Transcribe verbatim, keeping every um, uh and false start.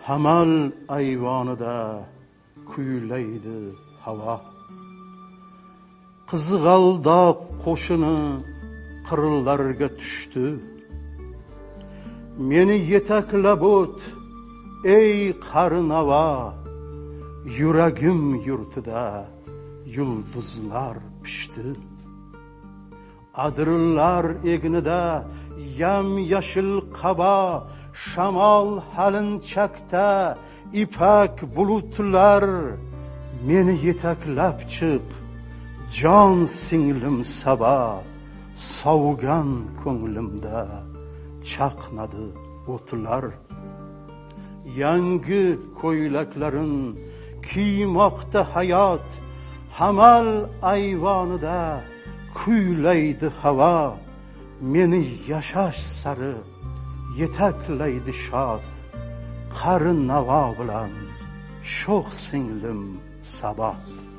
hamal ayvonida kuylaydi havo. Qizg'aldoq qo'shini qirlarga tushdi. Meni yetaklab o't, ey qarnava, yuragim yurtida yulduzlar pishdi. Adirlar egnida yam yashil qaba, shamol halinchakda ipak bulutlar. Meni yetaklab chiq, jon singlim Saba, sovugan ko'nglimda chaqnadi o'tlar. Yangi ko'ylaklarin kiymoqda hayot, hamal ayvonida kuylaydi havo. Meni yashash sari yetaklaydi shod, qari navo bilan sho'x singlim Saba.